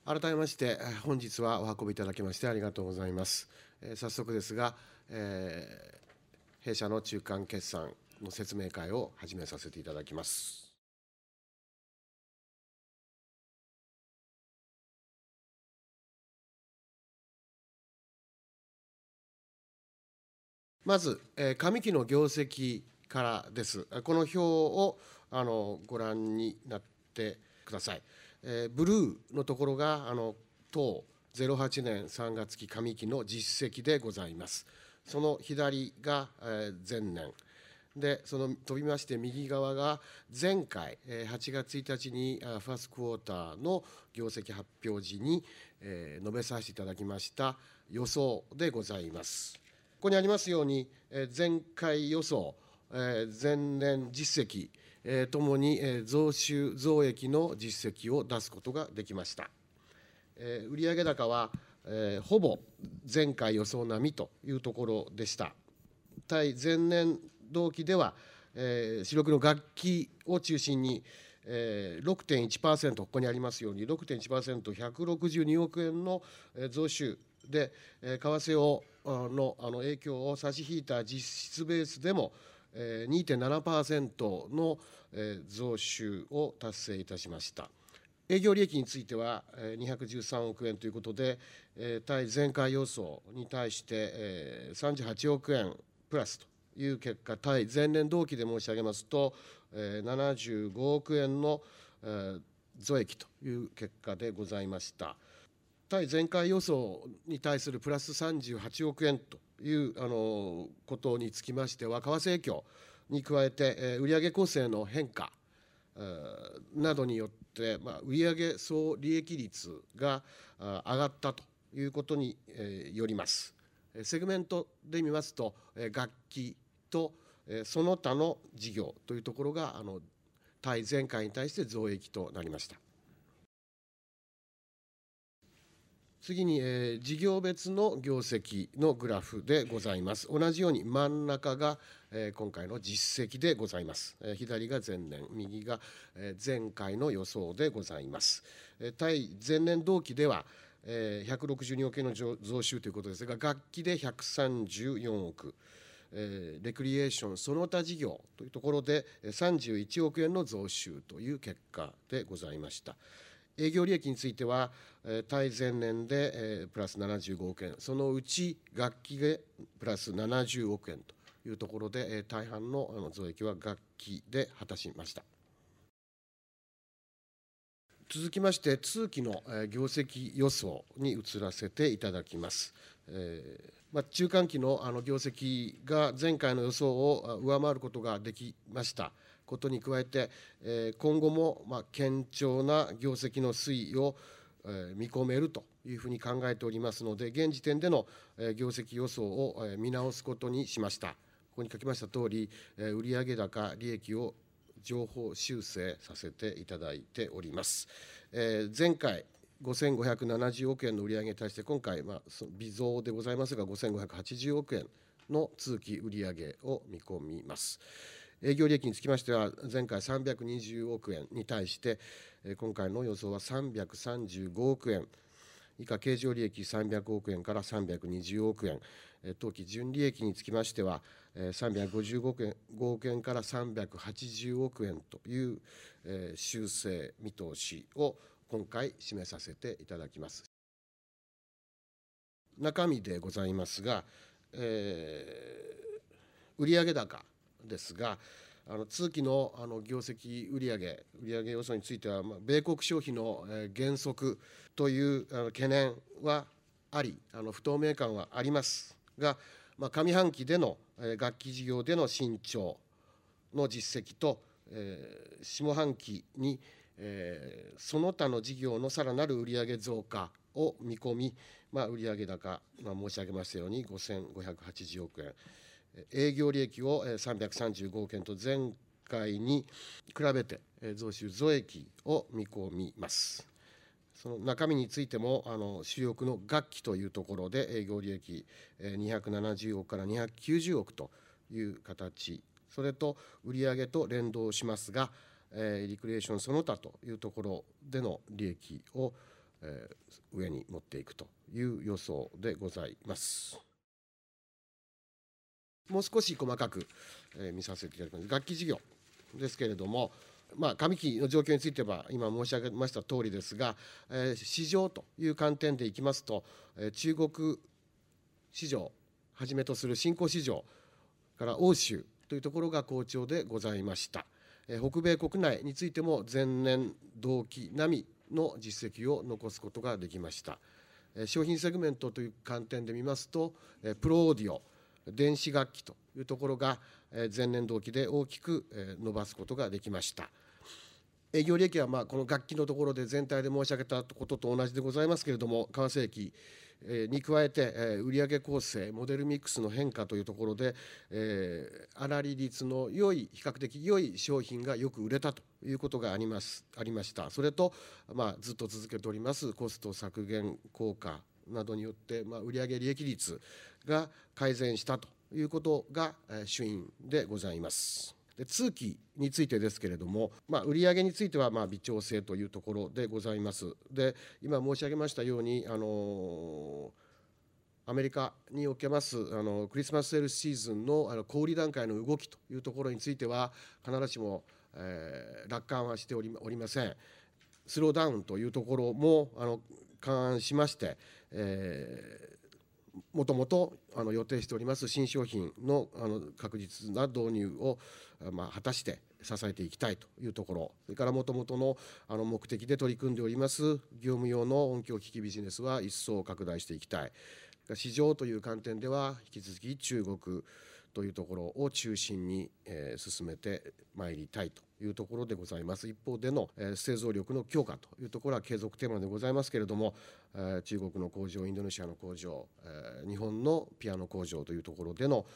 改めまして、本日はお運びいただきましてありがとうございます。早速ですが、弊社の中間決算の説明会を始めさせていただきます。まず、上期の業績からです。この表をご覧になってください。ブルーのところが当08年3月期上期の実績でございます。その左が前年で、その飛びまして右側が前回8月1日にファーストクォーターの業績発表時に述べさせていただきました予想でございます。ここにありますように、前回予想、前年実績ともに増収増益の実績を出すことができました。売上高はほぼ前回予想並みというところでした。対前年同期では、主力の楽器を中心に、6.1%、ここにありますように 6.1%、162億円の増収で、為替の影響を差し引いた実質ベースでも 2.7% の増収を達成いたしました。営業利益については213億円ということで、対前回予想に対して38億円プラスという結果、対前年同期で申し上げますと、75億円の増益という結果でございました。対前回予想に対するプラス38億円ということにつきましては、為替影響に加えて、売上構成の変化などによって、売上総利益率が上がったということによります。セグメントで見ますと、楽器とその他の事業というところが対前回に対して増益となりました。次に、事業別の業績のグラフでございます。同じように真ん中が、今回の実績でございます。左が前年、右が、前回の予想でございます。対前年同期では、162億円の増収ということですが、楽器で134億、レクリエーションその他事業というところで31億円の増収という結果でございました。営業利益については、対前年でプラス75億円、そのうち楽器でプラス70億円というところで、大半の増益は楽器で果たしました。続きまして、通期の業績予想に移らせていただきます。中間期の業績が前回の予想を上回ることができましたことに加えて、今後も堅調な業績の推移を見込めるというふうに考えておりますので、現時点での業績予想を見直すことにしました。ここに書きましたとおり、売上高、利益を上方修正させていただいております。前回5570億円の売上に対して、今回微増でございますが5580億円の通期売上を見込みます。営業利益につきましては、前回320億円に対して、今回の予想は335億円以下、経常利益300億円から320億円、当期純利益につきましては、355億円から380億円という修正見通しを今回示させていただきます。中身でございますが、売上高ですが、通期の業績売上予想については、米国消費の減速という懸念はあり、不透明感はありますが、上半期での楽器事業での伸長の実績と、下半期にその他の事業のさらなる売上増加を見込み、売上高、申し上げましたように5580億円、営業利益を335億円と前回に比べて増収増益を見込みます。その中身についても主力の楽器というところで営業利益270億から290億という形、それと売上と連動しますが、リクリエーションその他というところでの利益を上に持っていくという予想でございます。もう少し細かく見させていただきます。楽器事業ですけれども、上期の状況については今申し上げました通りですが、市場という観点でいきますと、中国市場はじめとする新興市場から欧州というところが好調でございました。北米国内についても前年同期並みの実績を残すことができました。商品セグメントという観点で見ますと、プロオーディオ、電子楽器というところが前年同期で大きく伸ばすことができました。営業利益はこの楽器のところで全体で申し上げたことと同じでございますけれども、為替益に加えて売上構成、モデルミックスの変化というところで、粗利率の比較的良い商品がよく売れたということがありました。それと、ずっと続けておりますコスト削減効果などによって、売上利益率が改善したということが主因でございます。で通期についてですけれども、売上については微調整というところでございます。で今申し上げましたようにアメリカにおけますクリスマスセールスシーズンの小売段階の動きというところについては必ずしも楽観はしておりません。スローダウンというところも勘案しまして、もともと予定しております新商品の確実な導入を果たして支えていきたいというところ、それからもともとの目的で取り組んでおります業務用の音響機器ビジネスは一層拡大していきたい。市場という観点では引き続き中国というところを中心に進めてまいりたいというところでございます。一方での製造力の強化というところは継続テーマでございますけれども、中国の工場、インドネシアの工場、日本のピアノ工場というところでの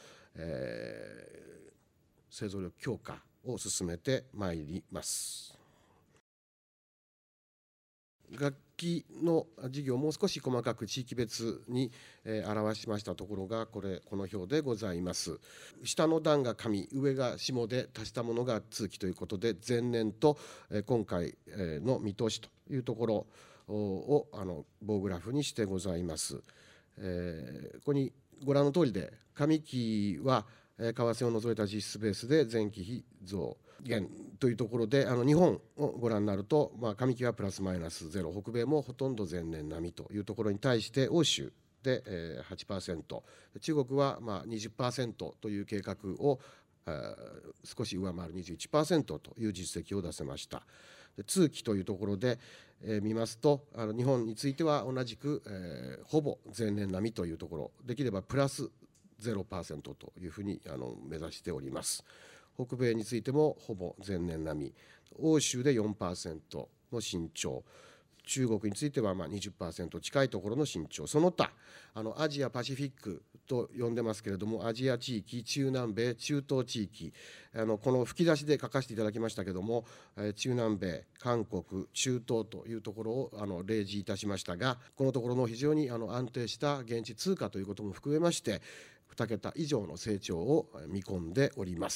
製造力強化を進めてまいります。楽器の事業をもう少し細かく地域別に表しましたところがこの表でございます。下の段が上、上が下で足したものが通期ということで、前年と今回の見通しというところを棒グラフにしてございます。ここにご覧の通りで、上期は為替を除いた実質ベースで前期比増減というところで、日本をご覧になると、上期はプラスマイナスゼロ、北米もほとんど前年並みというところに対して、欧州で 8%、中国は20% という計画を少し上回る 21% という実績を出せました。通期というところで見ますと、日本については同じくほぼ前年並みというところ、できればプラス0% というふうに目指しております。北米についてもほぼ前年並み、欧州で 4% の伸長、中国については20% 近いところの伸長、その他アジアパシフィックと呼んでますけれども、アジア地域、中南米、中東地域、この吹き出しで書かせていただきましたけれども、中南米、韓国、中東というところを例示いたしましたが、このところの非常に安定した現地通貨ということも含めまして2桁以上の成長を見込んでおります。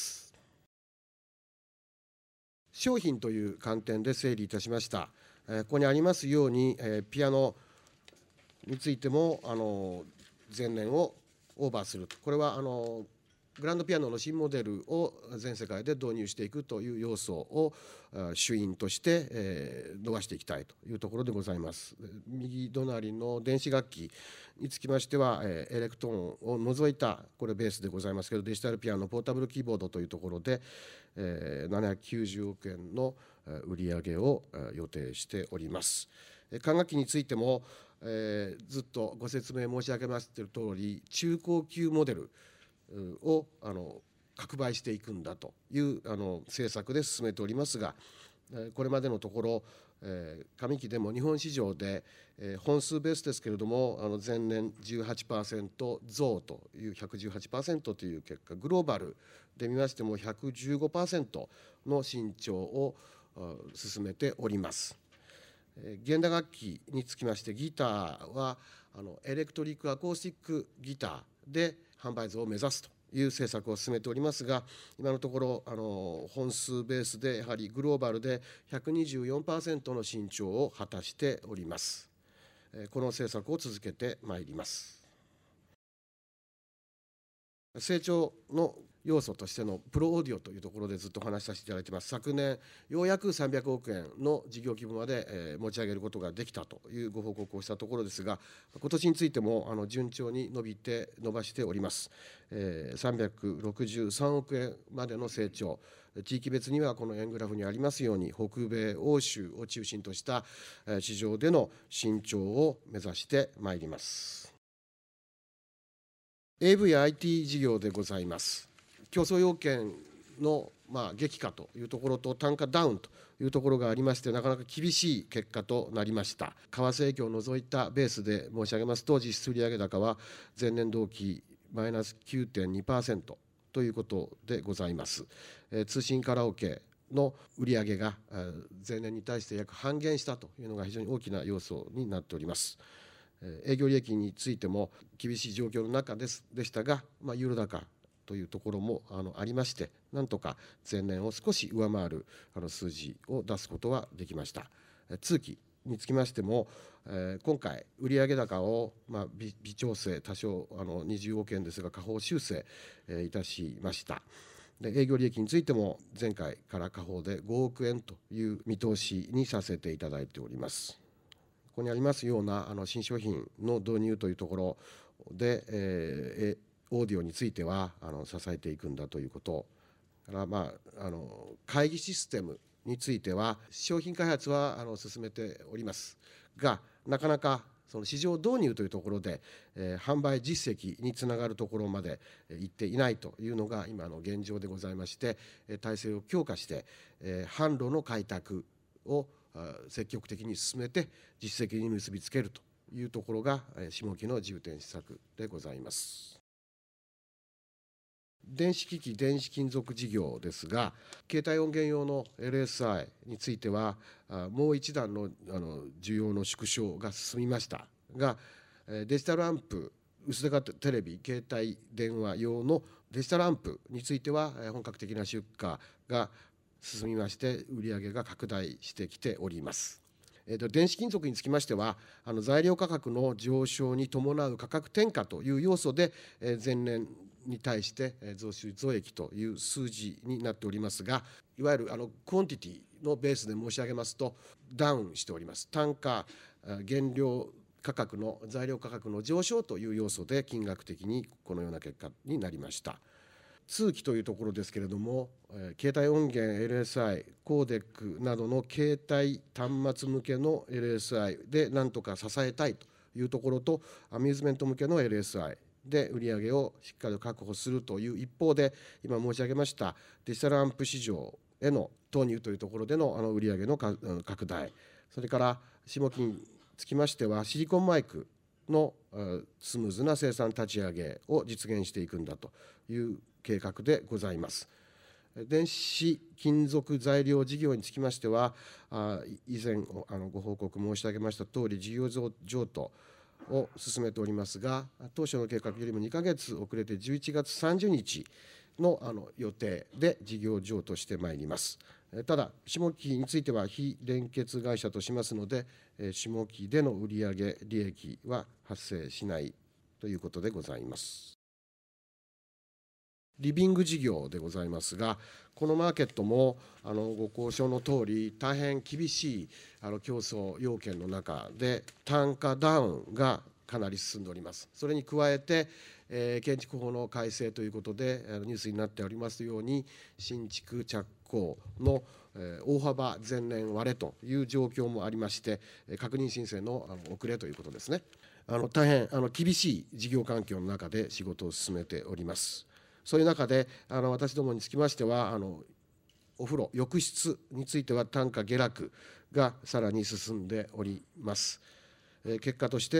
商品という観点で整理いたしました。ここにありますように、ピアノについても前年をオーバーすると、これはグランドピアノの新モデルを全世界で導入していくという要素を主因として伸ばしていきたいというところでございます。右隣の電子楽器につきましてはエレクトーンを除いたこれベースでございますけど、デジタルピアノポータブルキーボードというところで790億円の売上を予定しております。管楽器についてもずっとご説明申し上げました通り、中高級モデルを拡売していくんだという政策で進めておりますが、これまでのところ上期でも日本市場で本数ベースですけれども前年 18% 増という 118% という結果、グローバルで見ましても 115% の伸長を進めております。弦打楽器につきましてギターはエレクトリックアコースティックギターで販売増を目指すという政策を進めておりますが、今のところ本数ベースでやはりグローバルで 124% の伸長を果たしております。 この政策を続けてまいります。成長の要素としてのプロオーディオというところでずっとお話しさせていただいています。昨年、ようやく300億円の事業規模まで持ち上げることができたというご報告をしたところですが、今年についても順調に伸ばしております。363億円までの成長、地域別にはこの円グラフにありますように、北米、欧州を中心とした市場での伸長を目指してまいります。AV や IT 事業でございます。競争要件の激化というところと単価ダウンというところがありまして、なかなか厳しい結果となりました。為替影響を除いたベースで申し上げますと、実質売上高は前年同期マイナス 9.2% ということでございます。通信カラオケの売上が前年に対して約半減したというのが非常に大きな要素になっております。営業利益についても厳しい状況の中でしたが、ユーロ高というところもありまして、なんとか前年を少し上回る数字を出すことはできました。通期につきましても、今回、売上高を微調整、多少20億円ですが、下方修正いたしました。で、営業利益についても前回から下方で5億円という見通しにさせていただいております。ここにありますような新商品の導入というところで、オーディオについては支えていくんだということから、会議システムについては商品開発は進めておりますが、なかなかその市場導入というところで、販売実績につながるところまでいっていないというのが今の現状でございまして、体制を強化して、販路の開拓を積極的に進めて実績に結びつけるというところが下期の重点施策でございます。電子機器、電子金属事業ですが、携帯音源用の LSI についてはもう一段の需要の縮小が進みましたが、デジタルアンプ、薄型テレビ、携帯電話用のデジタルアンプについては本格的な出荷が進みまして、売上が拡大してきております。電子金属につきましては、材料価格の上昇に伴う価格転嫁という要素で、前年に対して増収増益という数字になっておりますが、いわゆるクオンティティのベースで申し上げますと、ダウンしております。単価、原料価格の材料価格の上昇という要素で金額的にこのような結果になりました。通期というところですけれども、携帯音源 LSI、コーデックなどの携帯端末向けの LSI でなんとか支えたいというところと、アミューズメント向けの LSI で売上をしっかり確保するという一方で、今申し上げましたデジタルアンプ市場への投入というところでの売上の拡大、それから下期につきましてはシリコンマイクのスムーズな生産立ち上げを実現していくんだという計画でございます。電子金属材料事業につきましては、以前ご報告申し上げましたとおり、事業譲渡を進めておりますが、当初の計画よりも2ヶ月遅れて11月30日の予定で事業譲渡してまいります。ただ、下期については非連結会社としますので、下期での売上利益は発生しないということでございます。リビング事業でございますが、このマーケットもご交渉のとおり、大変厳しい競争要件の中で、単価ダウンがかなり進んでおります。それに加えて、建築法の改正ということでニュースになっておりますように、新築着工の大幅前年割れという状況もありまして、確認申請の遅れということですね。大変厳しい事業環境の中で仕事を進めております。そういう中で私どもにつきましてはお風呂、浴室については単価下落がさらに進んでおります。結果として、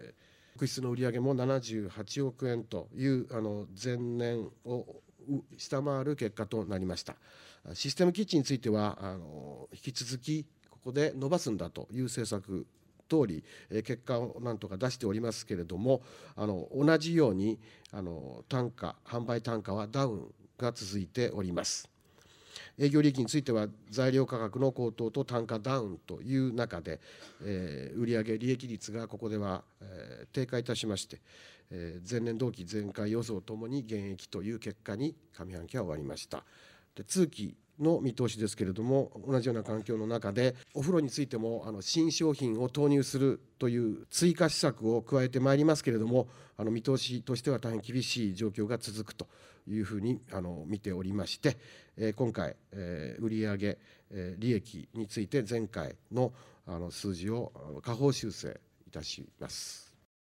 浴室の売上も78億円という前年を下回る結果となりました。システムキッチンについては引き続きここで伸ばすんだという政策通り結果をなんとか出しておりますけれども、同じように販売単価はダウンが続いております。 営業利益については材料価格の高騰と単価ダウンという中で、売上利益率がここでは低下いたしまして、前年同期前回予想ともに減益という結果に上半期は終わりました。で通期の見通しですけれども、同じような環境の中でお風呂についても新商品を投入するという追加施策を加えてまいりますけれども、見通しとしては大変厳しい状況が続くというふうに見ておりまして、今回売上利益について前回の数字を下方修正いたします。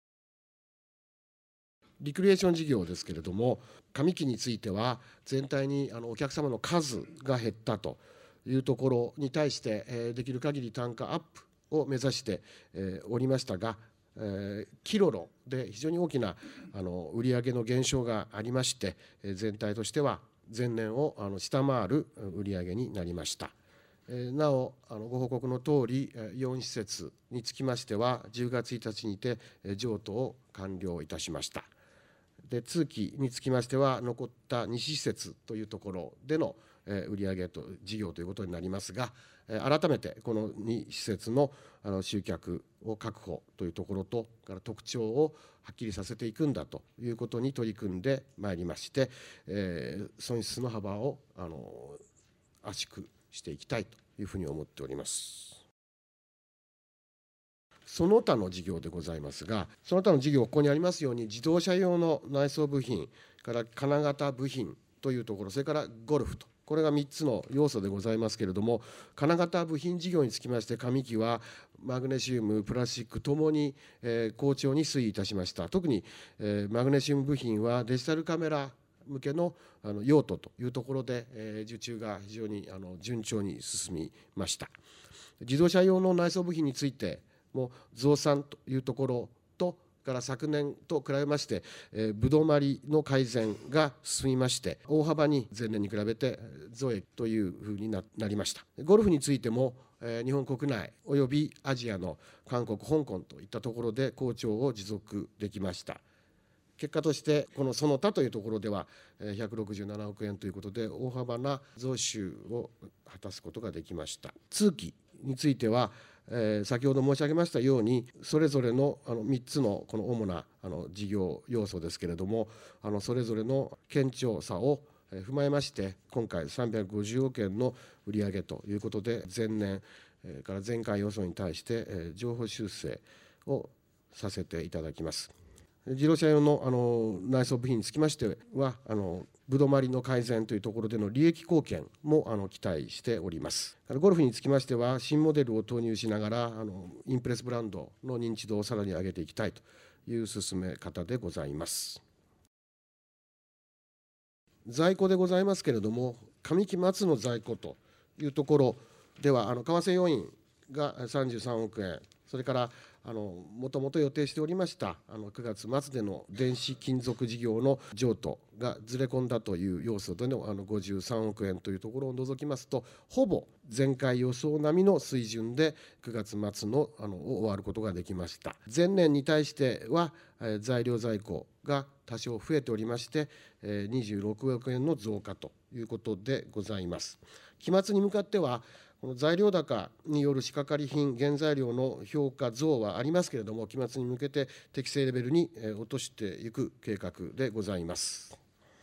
リクリエーション事業ですけれども、上期については全体にお客様の数が減ったというところに対してできる限り単価アップを目指しておりましたが、キロロで非常に大きな売上の減少がありまして、全体としては前年を下回る売上になりました。なおご報告のとおり4施設につきましては10月1日にて譲渡を完了いたしました。で通期につきましては残った2施設というところでの売上と事業ということになりますが、改めてこの2施設の集客を確保というところとから特徴をはっきりさせていくんだということに取り組んでまいりまして、損失の幅を圧縮していきたいというふうに思っております。その他の事業でございますが、その他の事業、ここにありますように自動車用の内装部品から金型部品というところ、それからゴルフと、これが3つの要素でございますけれども、金型部品事業につきまして上期はマグネシウムプラスチックともに好調に推移いたしました。特にマグネシウム部品はデジタルカメラ向けの用途というところで受注が非常に順調に進みました。自動車用の内装部品についても増産というところとから昨年と比べましてぶどまりの改善が進みまして、大幅に前年に比べて増益というふうになりました。ゴルフについても日本国内およびアジアの韓国香港といったところで好調を持続できました。結果としてこのその他というところでは167億円ということで大幅な増収を果たすことができました。通期については先ほど申し上げましたようにそれぞれの3つのこの主な事業要素ですけれども、それぞれの堅調さを踏まえまして今回350億円の売上ということで前年から前回予想に対して上方修正をさせていただきます。自動車用の内装部品につきましてはぶどまりの改善というところでの利益貢献も期待しております。ゴルフにつきましては新モデルを投入しながらインプレスブランドの認知度をさらに上げていきたいという進め方でございます。在庫でございますけれども、上期末の在庫というところでは為替要因が33億円、それからもともと予定しておりました9月末での電子金属事業の譲渡がずれ込んだという要素での53億円というところを除きますと、ほぼ前回予想並みの水準で9月末のを終わることができました。前年に対しては材料在庫が多少増えておりまして26億円の増加ということでございます。期末に向かってはこの材料高による仕掛かり品原材料の評価増はありますけれども、期末に向けて適正レベルに落としていく計画でございます。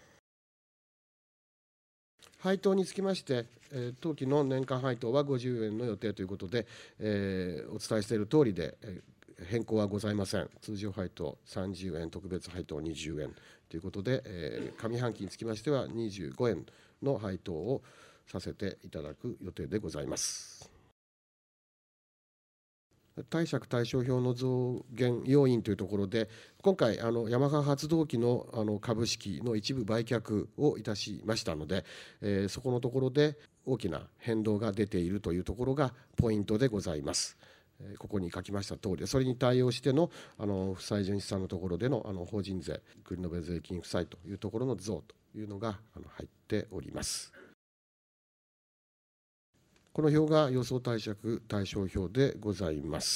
配当につきまして当期の年間配当は50円の予定ということでお伝えしている通りで変更はございません。通常配当30円、特別配当20円ということで上半期につきましては25円の配当をさせていただく予定でございます。貸借対照表の増減要因というところで今回ヤマハ発動機の株式の一部売却をいたしましたのでそこのところで大きな変動が出ているというところがポイントでございます。ここに書きました通り、それに対応しての負債純資産のところでの法人税繰延税金負債というところの増というのが入っております。この表が予想貸借対照表でございます。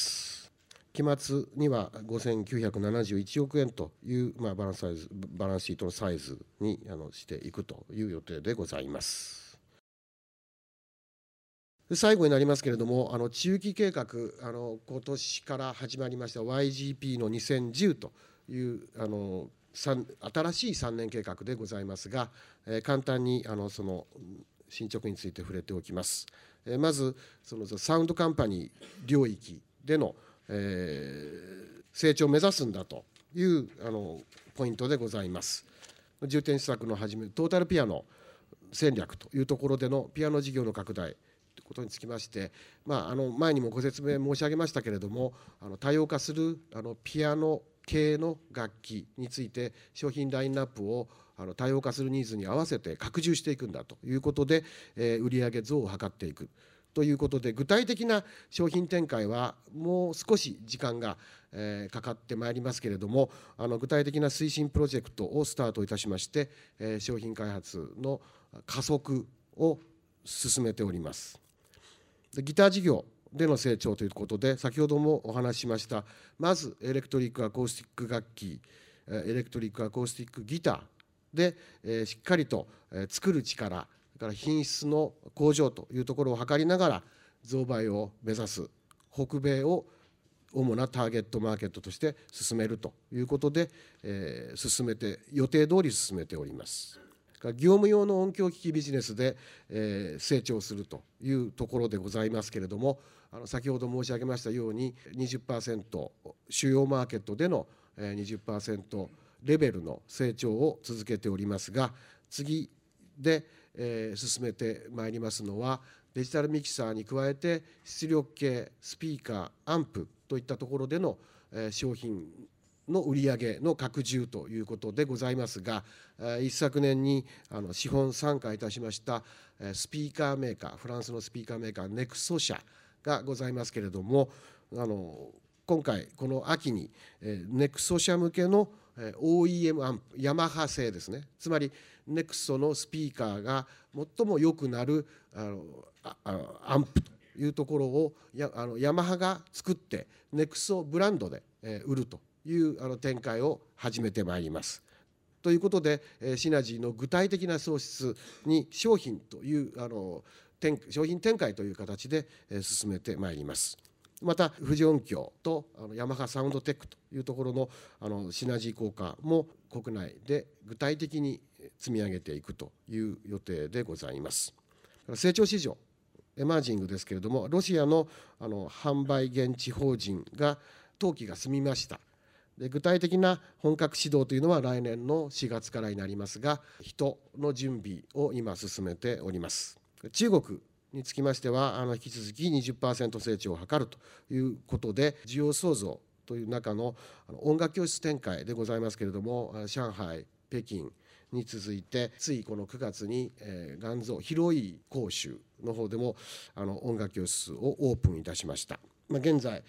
期末には5971億円というバランスシートのサイズにしていくという予定でございます。 最後になりますけれども、中期計画、今年から始まりました YGP の2010という新しい3年計画でございますが、簡単にその進捗について触れておきます。まずそのサウンドカンパニー領域での、成長を目指すんだというポイントでございます。重点施策のはじめトータルピアノ戦略というところでのピアノ事業の拡大ということにつきまして、前にもご説明申し上げましたけれども、多様化するピアノ系の楽器について商品ラインナップを多様化するニーズに合わせて拡充していくんだということで、売上増を図っていくということで、具体的な商品展開はもう少し時間がかかってまいりますけれども、具体的な推進プロジェクトをスタートいたしまして、商品開発の加速を進めております。ギター事業での成長ということで、先ほどもお話ししました、まずエレクトリックアコースティック楽器、エレクトリックアコースティックギターでしっかりと作る力、それから品質の向上というところを図りながら増倍を目指す、北米を主なターゲットマーケットとして進めるということで、予定通り進めております。業務用の音響機器ビジネスで成長するというところでございますけれども、先ほど申し上げましたように 20% 主要マーケットでの 20% レベルの成長を続けておりますが、次で進めてまいりますのは、デジタルミキサーに加えて出力系スピーカーアンプといったところでの商品の売上の拡充ということでございますが、一昨年に資本参加いたしましたスピーカーメーカー、フランスのスピーカーメーカーネクソ社がございますけれども、今回この秋にネクソ社向けの OEM アンプ、ヤマハ製ですね、つまりネクソのスピーカーが最も良くなるアンプというところをヤマハが作ってネクソブランドで売るという展開を始めてまいります。ということで、シナジーの具体的な創出に商品という商品展開という形で進めてまいります。また富士音響とヤマハサウンドテックというところのシナジー効果も国内で具体的に積み上げていくという予定でございます。成長市場エマージングですけれども、ロシアの販売現地法人が登記が済みました。で具体的な本格始動というのは来年の4月からになりますが、人の準備を今進めております。中国につきましては引き続き 20% 成長を図るということで、需要創造という中の音楽教室展開でございますけれども、上海、北京に続いてついこの9月に元蔵広い広州の方でも音楽教室をオープンいたしました。現在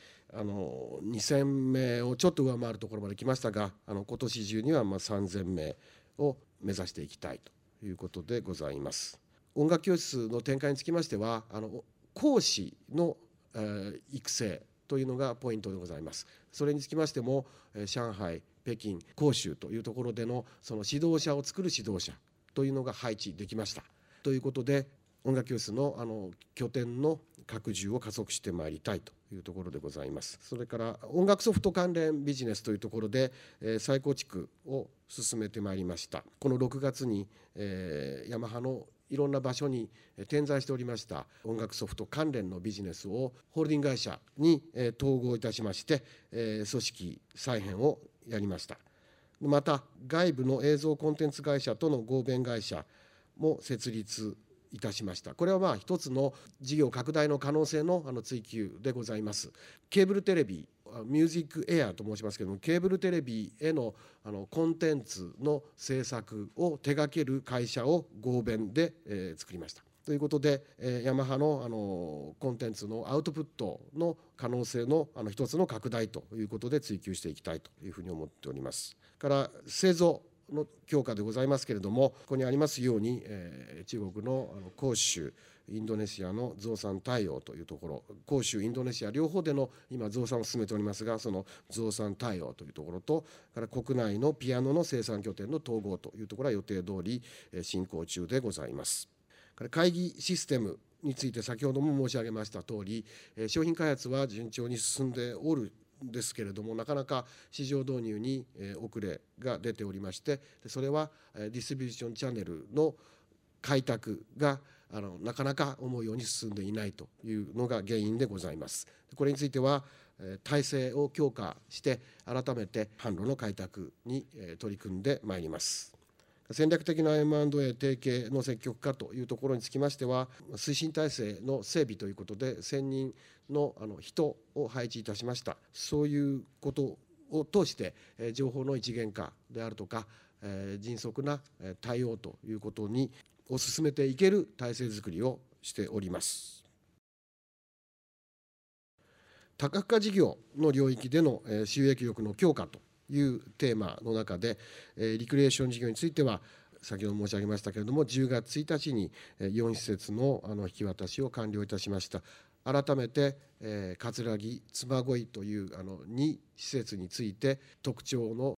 2000名をちょっと上回るところまで来ましたが、今年中には3000名を目指していきたいということでございます。音楽教室の展開につきましては講師の育成というのがポイントでございます。それにつきましても上海、北京、広州というところでのその指導者を作る指導者というのが配置できましたということで、音楽教室の拠点の拡充を加速してまいりたいというところでございます。それから音楽ソフト関連ビジネスというところで再構築を進めてまいりました。この6月にヤマハのいろんな場所に点在しておりました音楽ソフト関連のビジネスをホールディング会社に統合いたしまして組織再編をやりました。また外部の映像コンテンツ会社との合弁会社も設立いたしました。これは一つの事業拡大の可能性の追求でございます。ケーブルテレビ、ミュージックエアと申しますけれども、ケーブルテレビへのコンテンツの制作を手掛ける会社を合弁で作りました。ということでヤマハのコンテンツのアウトプットの可能性の一つの拡大ということで追求していきたいというふうに思っております。から製造の強化でございますけれども、ここにありますように中国の広州、インドネシアの増産対応というところ、広州、インドネシア両方での今増産を進めておりますが、その増産対応というところと、から国内のピアノの生産拠点の統合というところは予定通り進行中でございます。 会議システムについて先ほども申し上げましたとおり、商品開発は順調に進んでおるんですけれども、なかなか市場導入に遅れが出ておりまして、それはディストリビューションチャンネルの開拓がなかなか思うように進んでいないというのが原因でございます。これについては体制を強化して改めて販路の開拓に取り組んでまいります。戦略的な M&A 提携の積極化というところにつきましては、推進体制の整備ということで専任の人を配置いたしました。そういうことを通して情報の一元化であるとか迅速な対応ということにを進めていける体制づくりをしております。多角化事業の領域での収益力の強化というテーマの中で、リクリエーション事業については先ほど申し上げましたけれども、10月1日に4施設の引き渡しを完了いたしました。改めて葛城、嬬恋という2施設について特徴の